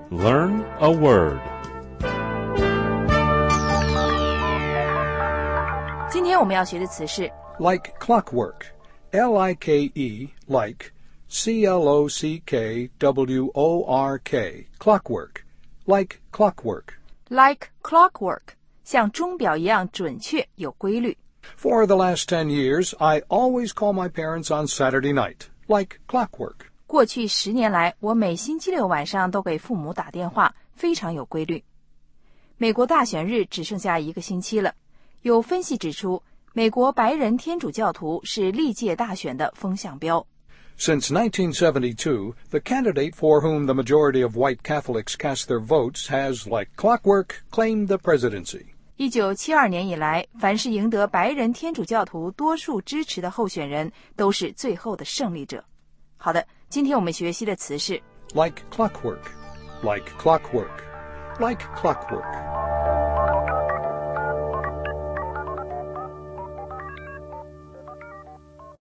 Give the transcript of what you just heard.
Learn a word. 今天我们要学的词是 Like clockwork. L-I-K-E, like, C-L-O-C-K-W-O-R-K, clockwork. Like clockwork. like clockwork, 像钟表一样准确有规律。 For the last 10 years, I always call my parents on Saturday night. Like clockwork. 过去10年来，我每星期六晚上都给父母打电话，非常有规律。美国大选日只剩下1个星期了，有分析指出，美国白人天主教徒是历届大选的风向标。 Since 1972, the candidate for whom the majority of white Catholics cast their votes has, like clockwork, claimed the presidency. 1972年以来，凡是赢得白人天主教徒多数支持的候选人，都是最后的胜利者。好的，今天我们学习的词是 Like clockwork. Like clockwork. Like clockwork.